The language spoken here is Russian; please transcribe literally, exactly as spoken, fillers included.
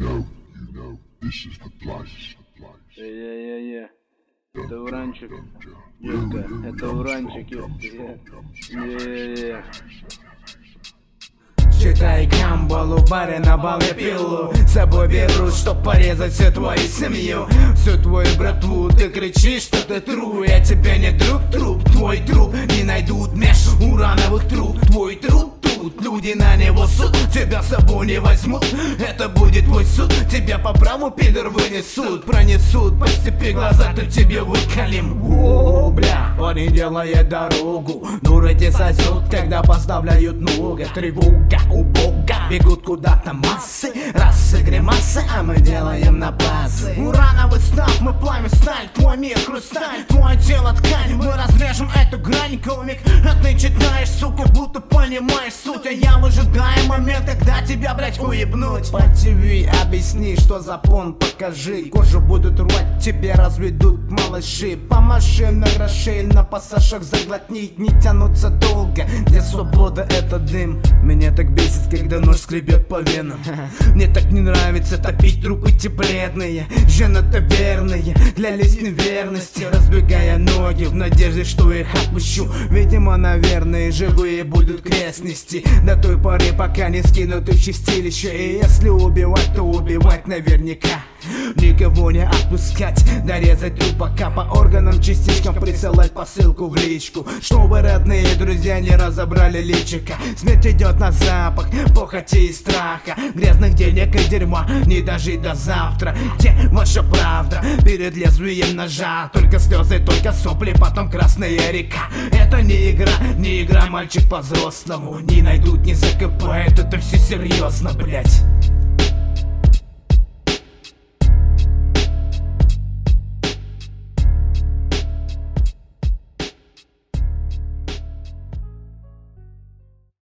Е-е-е-е. Это уранчик. Детка, это уранчик, е-е-е. Считай камбалу, баре на бале пилу. С собой беру, чтоб порезать всю твою семью, всю твою братву. Ты кричишь, что ты тру, я тебе не друг, труп. Твой труп не найдут меж урановых труб. Твой труп тут, люди на него суд. Тебя с собой не возьмут, это будет твой суд. Тебя по праву, пидор, вынесут, пронесут по степи глаза, то тебе выколем. О, бля, парень делает дорогу, дурети сосут, когда поставляют ногу. Тревога у бога, бегут куда-то массы, расы, гримасы, а мы делаем на базы. Урановый снап, мы пламя сталь, твой мир хрусталь, твое тело ткань, мы разрежем эту грань, комик. А ты читаешь, сука, будто понимаешь суть, а я выжидаю момент, когда тебя, блять, уебнуть. По ТВ объясни, что за пон, покажи. Кожу будут рвать, тебе разведут малыши. По машинам грошей на пассажах заглотнить, не тянуться долго, где свобода это дым. Меня так бесит, когда нож скребет по венам. Мне так не нравится топить трупы те бледные. Жена-то верные, клялись неверности, разбегая ноги в надежде, что их отпущу. Видимо, наверное, живые будут крест нести до той поры, пока не скинут их чистилище. И если убивать, то убивать наверняка, никого не отпускать, дорезать труп, пока по органам частичкам присылать посылку в личку, чтобы родные друзья не разобрали личика. Смерть идет на запах, похоти и страха, грязных денег и дерьма, не дожить до завтра. Где ваша правда перед лезвием ножа? Только слезы, только сопли, потом красная река. Это не игра, не игра, мальчик по-взрослому. Не найдут, не закопают, это все серьезно, блять.